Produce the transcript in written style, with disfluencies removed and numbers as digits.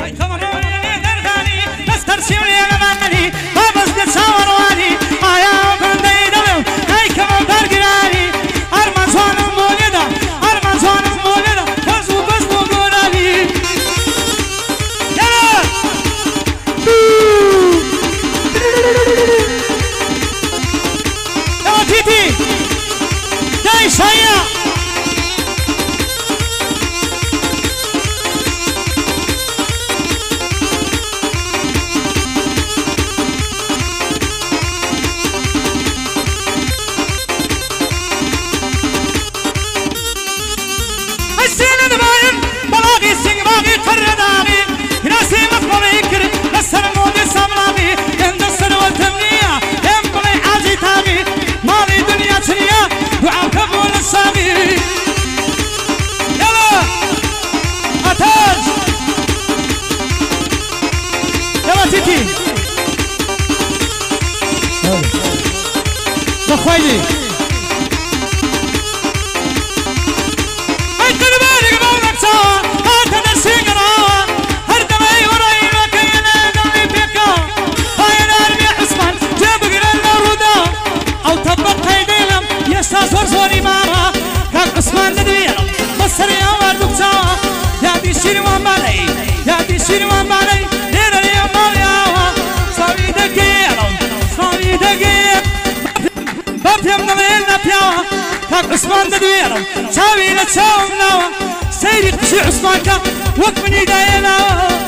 خويلي انت بالك مولك سوا هات درسي قراوه هردمي وراي وكينا قلبي بيكا هاي نار يا عثمان جاب قرنا الردا او طبق هيديلم يا استاذ ورزوني ماما كان عثمان ندويلم بصري يا وردك سوا يا دي شيري وامالي يا دي شيري وامالي دير لي امالي صاوي دقيقه صاوي دقيقه بفهم نميلنا بياوه كاك عثمان ندويرم شاوي لتشاوم ناوه سيري قشي عثمان كا وك من يداينا